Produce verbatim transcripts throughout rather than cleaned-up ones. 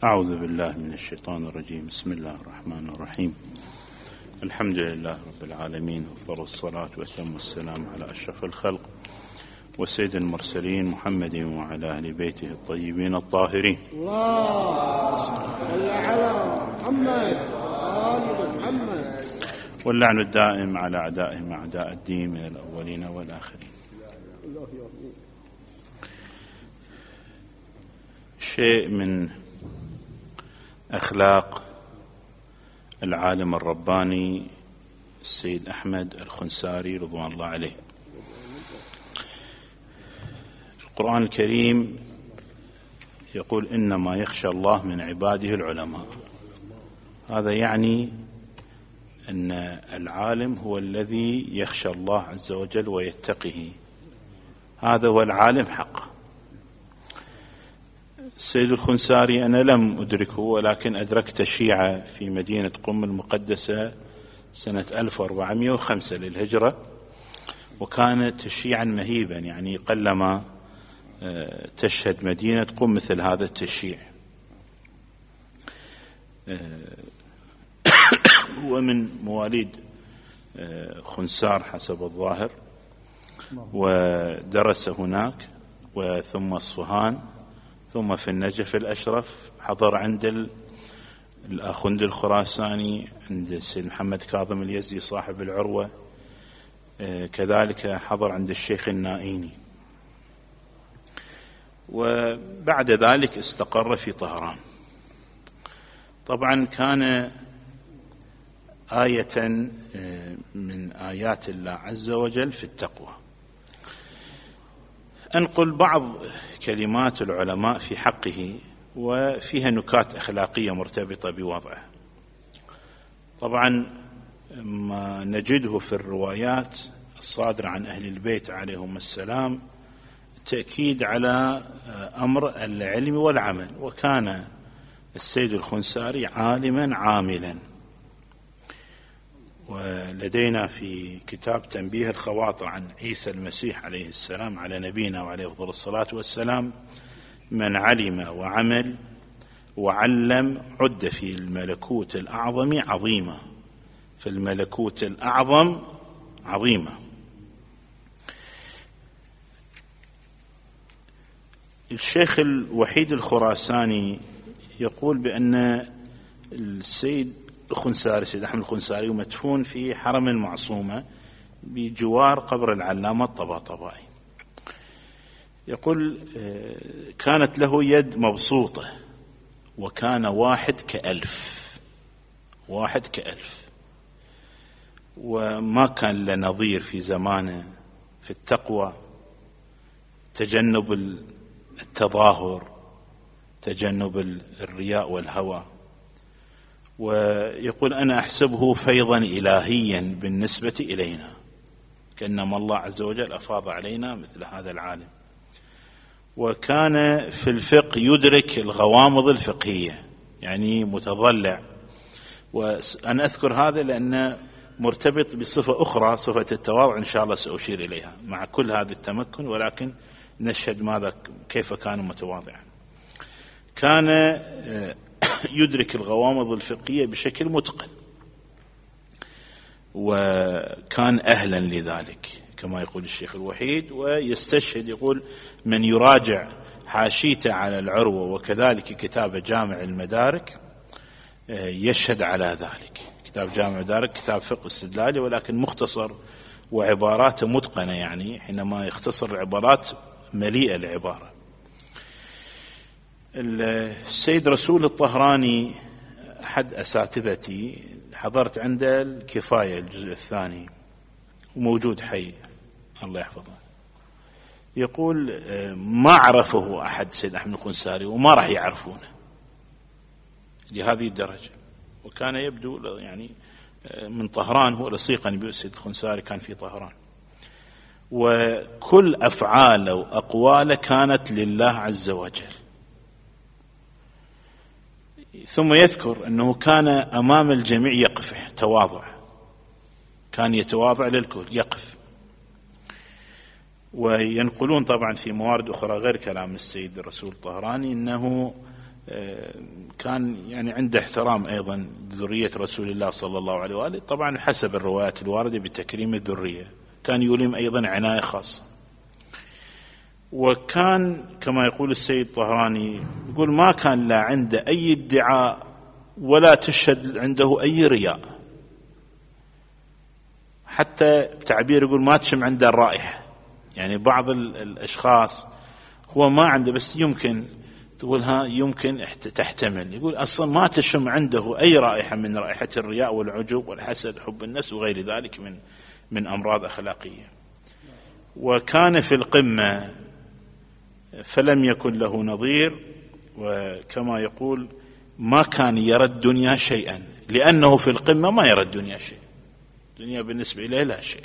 أعوذ بالله من الشيطان الرجيم. بسم الله الرحمن الرحيم. الحمد لله رب العالمين، وأفضل الصلاة والسلام على أشرف الخلق وسيد المرسلين محمد وعلى أهل بيته الطيبين الطاهرين. الله صل على محمد آل محمد. واللعن الدائم على أعدائهم أعداء الدين من الأولين والآخرين. شيء من أخلاق العالم الرباني السيد أحمد الخنساري رضوان الله عليه. القرآن الكريم يقول إنما يخشى الله من عباده العلماء. هذا يعني أن العالم هو الذي يخشى الله عز وجل ويتقيه، هذا هو العالم حق. السيد الخنساري أنا لم أدركه، ولكن أدركت شيعة في مدينة قم المقدسة سنة ألف وأربعمائة وخمسة للهجرة، وكانت تشييعا مهيبا، يعني قلما تشهد مدينة قم مثل هذا التشييع. هو من مواليد خنسار حسب الظاهر، ودرس هناك وثم الصهان ثم في النجف الأشرف. حضر عند الأخند الخراساني، عند السيد محمد كاظم اليزدي صاحب العروة، كذلك حضر عند الشيخ النائيني، وبعد ذلك استقر في طهران. طبعا كان آية من آيات الله عز وجل في التقوى. أنقل بعض كلمات العلماء في حقه، وفيها نكات أخلاقية مرتبطة بوضعه. طبعا ما نجده في الروايات الصادرة عن أهل البيت عليهم السلام تأكيد على أمر العلم والعمل، وكان السيد الخنساري عالما عاملا. ولدينا في كتاب تنبيه الخواطر عن عيسى المسيح عليه السلام على نبينا وعليه أفضل الصلاة والسلام: من علم وعمل وعلم عد في الملكوت الأعظم عظيمة. في الملكوت الأعظم عظيمة. الشيخ الوحيد الخراساني يقول بأن السيد الخنساري السيد أحمد الخنساري مدفون في حرم المعصومة بجوار قبر العلامة الطباطبائي. يقول كانت له يد مبسوطة، وكان واحد كألف، واحد كألف، وما كان له نظير في زمانه في التقوى، تجنب التظاهر، تجنب الرياء والهوى. ويقول أنا أحسبه فيضا إلهيا بالنسبة إلينا، كأنما الله عز وجل أفاض علينا مثل هذا العالم. وكان في الفقه يدرك الغوامض الفقهية، يعني متضلع. وأنا أذكر هذا لأنه مرتبط بصفة أخرى، صفة التواضع، إن شاء الله سأشير إليها مع كل هذا التمكن، ولكن نشهد ماذا كيف كان متواضعا. كان يدرك الغوامض الفقهية بشكل متقن، وكان أهلا لذلك كما يقول الشيخ الوحيد. ويستشهد يقول من يراجع حاشيته على العروة وكذلك كتاب جامع المدارك يشهد على ذلك. كتاب جامع المدارك كتاب فقه استدلالي، ولكن مختصر وعباراته متقنة، يعني حينما يختصر العبارات مليئة العبارة. السيد رسول الطهراني أحد أساتذتي، حضرت عنده الكفاية الجزء الثاني، وموجود حي الله يحفظه. يقول ما عرفه أحد سيد أحمد الخنساري، وما راح يعرفونه لهذه الدرجة. وكان يبدو يعني من طهران، هو لصيقا بسيد الخنساري كان في طهران، وكل أفعاله وأقواله كانت لله عز وجل. ثم يذكر أنه كان أمام الجميع يقف تواضع، كان يتواضع للكل يقف. وينقلون طبعا في موارد أخرى غير كلام السيد الرسول الطهراني أنه وكان يعني عنده احترام أيضا ذرية رسول الله صلى الله عليه وآله، طبعا حسب الروايات الواردة بتكريم الذرية. كان يوليم أيضا عناية خاصة. وكان كما يقول السيد طهراني يقول ما كان لا عنده أي ادعاء ولا تشهد عنده أي رياء، حتى بتعبير يقول ما تشم عنده الرائحة. يعني بعض الأشخاص هو ما عنده بس يمكن تقول ها يمكن تحتمل، يقول أصلا ما تشم عنده أي رائحة من رائحة الرياء والعجب والحسد حب النفس وغير ذلك من من أمراض أخلاقية. وكان في القمة فلم يكن له نظير، وكما يقول ما كان يرى الدنيا شيئا، لأنه في القمة ما يرى الدنيا شيء، الدنيا بالنسبة إليه لا شيء،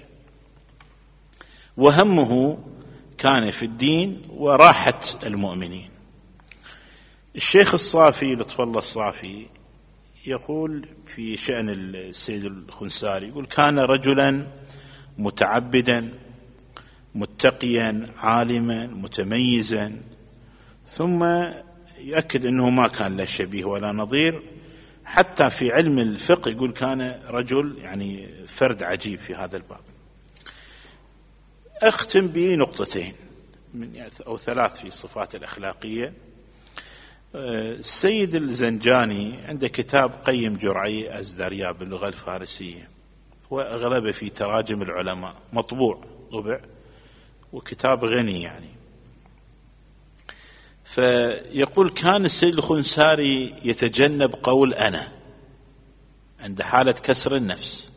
وهمه كان في الدين وراحة المؤمنين. الشيخ الصافي لطف الله الصافي يقول في شأن السيد الخنساري، يقول كان رجلا متعبدا متقيا عالما متميزا، ثم يؤكد أنه ما كان له شبيه ولا نظير، حتى في علم الفقه يقول كان رجل يعني فرد عجيب في هذا الباب. أختم بنقطتين من أو ثلاث في الصفات الأخلاقية. السيد الزنجاني عنده كتاب قيم جرعي أزدريا باللغة الفارسية، وأغلبه في تراجم العلماء، مطبوع طبع وكتاب غني يعني. فيقول كان السيد الخنساري يتجنب قول أنا عند حالة كسر النفس،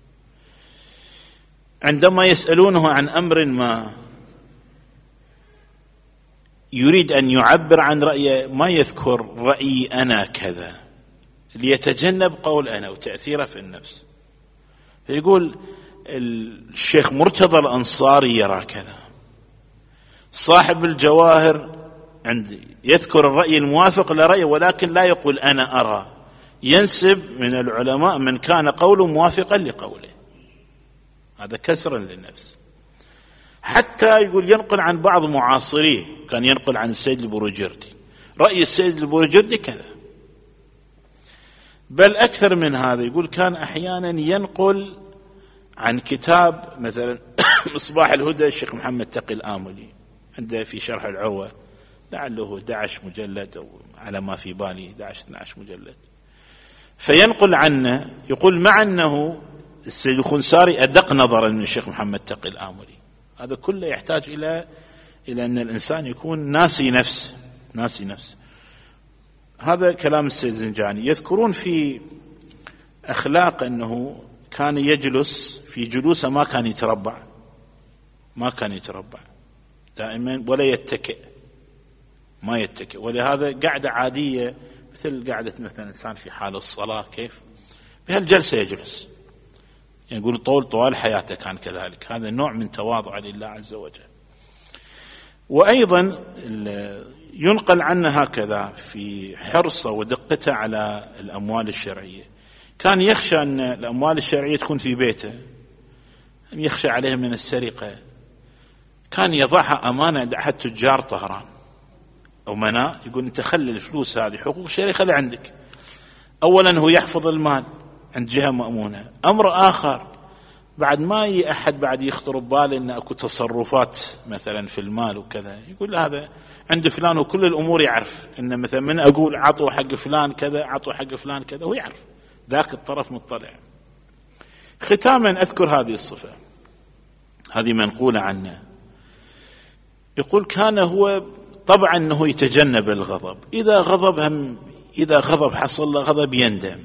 عندما يسألونه عن أمر ما يريد أن يعبر عن رأيه ما يذكر رأيي أنا كذا، ليتجنب قول أنا وتأثيره في النفس. فيقول الشيخ مرتضى الأنصاري يرى كذا، صاحب الجواهر عندي يذكر الرأي الموافق لرأيه ولكن لا يقول أنا أرى، ينسب من العلماء من كان قوله موافقا لقوله، هذا كسرا للنفس. حتى يقول ينقل عن بعض معاصريه، كان ينقل عن السيد البروجردي رأي السيد البروجردي كذا، بل أكثر من هذا يقول كان أحيانا ينقل عن كتاب مثلا مصباح الهدى الشيخ محمد تقي الآملي عنده في شرح العروة لعله أحد عشر مجلد أو على ما في بالي أحد عشر اثني عشر مجلد، فينقل عنه يقول مع أنه السيد الخنساري أدق نظرا من الشيخ محمد تقي الآملي. هذا كله يحتاج إلى إلى أن الإنسان يكون ناسي نفس ناسي نفس. هذا كلام السيد الزنجاني. يذكرون في أخلاق أنه كان يجلس في جلوسه ما كان يتربع، ما كان يتربع دائما ولا يتكئ، ما يتكئ، ولهذا قعدة عادية مثل قعدة مثلا إنسان في حال الصلاة كيف بهالجلسة يجلس، يعني يقول طول طوال حياته كان كذلك. هذا نوع من تواضع لله عز وجل. وأيضا ينقل عنه هكذا في حرصه ودقته على الأموال الشرعية، كان يخشى أن الأموال الشرعية تكون في بيته، يخشى عليها من السرقة، كان يضعها أمانة عند أحد تجار طهران أو مناء، يقول أنت خلي الفلوس هذه حقوق شرعية خلي عندك. أولا هو يحفظ المال عند جهة مأمونة. أمر آخر بعد ما يجي أحد بعد يخطر بباله أن أكو تصرفات مثلا في المال وكذا، يقول هذا عند فلان وكل الأمور يعرف أن مثلا من أقول عطوا حق فلان كذا عطوا حق فلان كذا، هو يعرف ذاك الطرف مطلع. ختاما أذكر هذه الصفة هذه منقولة عنه، يقول كان هو طبعا أنه يتجنب الغضب، إذا غضب هم إذا غضب حصل له غضب يندم،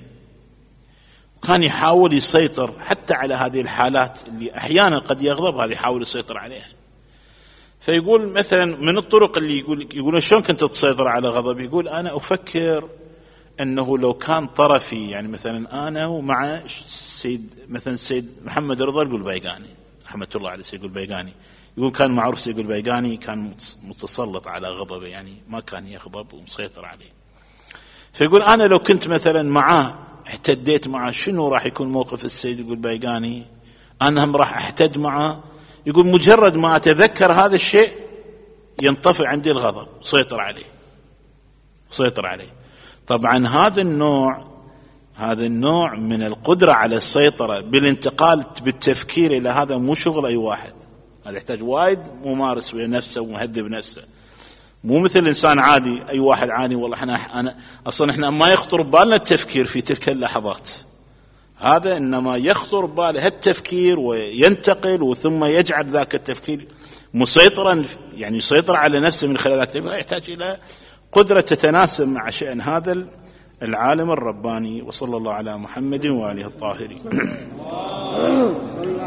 كان يحاول يسيطر حتى على هذه الحالات اللي أحيانا قد يغضب، هذه يحاول يسيطر عليها. فيقول مثلا من الطرق اللي يقول يقولون شلون كنت تسيطر على غضب، يقول أنا أفكر أنه لو كان طرفي يعني مثلا أنا ومع السيد مثلا السيد محمد رضا القلبيقاني رحمة الله عليه السيد القلبيقاني، يقول كان معروف السيد القلبيقاني كان متسلط على غضبه، يعني ما كان يغضب ومسيطر عليه. فيقول أنا لو كنت مثلا معاه احتديت معه شنو راح يكون موقف السيد القلبيقاني، أنا هم راح احتد معه. يقول مجرد ما أتذكر هذا الشيء ينطفئ عندي الغضب، سيطر عليه سيطر عليه. طبعا هذا النوع هذا النوع من القدرة على السيطرة بالانتقال بالتفكير إلى هذا مو شغل أي واحد، هذا يحتاج وايد ممارس بنفسه ومهذب نفسه، مو مثل إنسان عادي. أي واحد عادي والله احنا أنا أصلا احنا ما يخطر ببالنا التفكير في تلك اللحظات، هذا إنما يخطر بباله التفكير وينتقل وثم يجعل ذاك التفكير مسيطرا، يعني يسيطر على نفسه من خلال ذاك التفكير، يحتاج إلى قدرة تتناسب مع شأن هذا العالم الرباني. وصلى الله على محمد وآله الطاهرين.